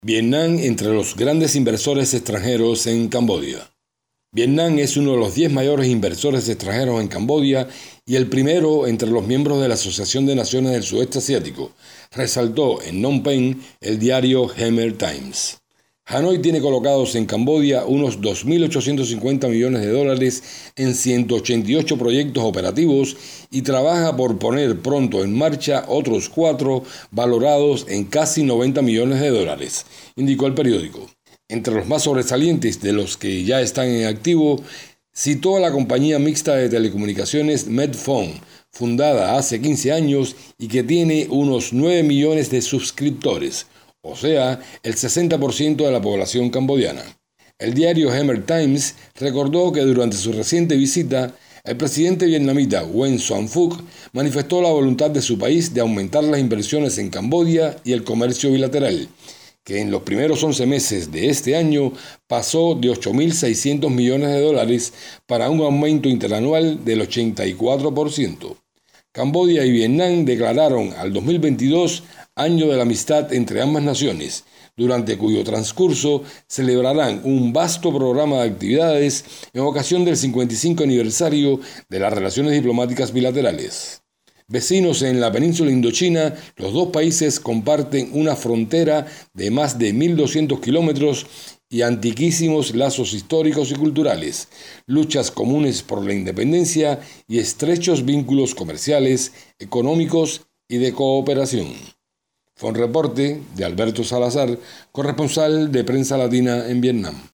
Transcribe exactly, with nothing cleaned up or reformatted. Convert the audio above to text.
Vietnam entre los grandes inversores extranjeros en Camboya. Vietnam es uno de los diez mayores inversores extranjeros en Camboya y el primero entre los miembros de la Asociación de Naciones del Sudeste Asiático, resaltó en Phnom Penh el diario Khmer Times. Hanoi tiene colocados en Camboya unos dos mil ochocientos cincuenta millones de dólares en ciento ochenta y ocho proyectos operativos y trabaja por poner pronto en marcha otros cuatro valorados en casi noventa millones de dólares, indicó el periódico. Entre los más sobresalientes de los que ya están en activo, citó a la compañía mixta de telecomunicaciones Medphone, fundada hace quince años y que tiene unos nueve millones de suscriptores, o sea, el sesenta por ciento de la población cambodiana. El diario Khmer Times recordó que durante su reciente visita, el presidente vietnamita Nguyen Xuan Phuc manifestó la voluntad de su país de aumentar las inversiones en Camboya y el comercio bilateral, que en los primeros once meses de este año pasó de ocho mil seiscientos millones de dólares para un aumento interanual del ochenta y cuatro por ciento. Camboya y Vietnam declararon al dos mil veintidós año de la amistad entre ambas naciones, durante cuyo transcurso celebrarán un vasto programa de actividades en ocasión del cincuenta y cinco aniversario de las relaciones diplomáticas bilaterales. Vecinos en la península indochina, los dos países comparten una frontera de más de mil doscientos kilómetros y antiquísimos lazos históricos y culturales, luchas comunes por la independencia y estrechos vínculos comerciales, económicos y de cooperación. Fue un reporte de Alberto Salazar, corresponsal de Prensa Latina en Vietnam.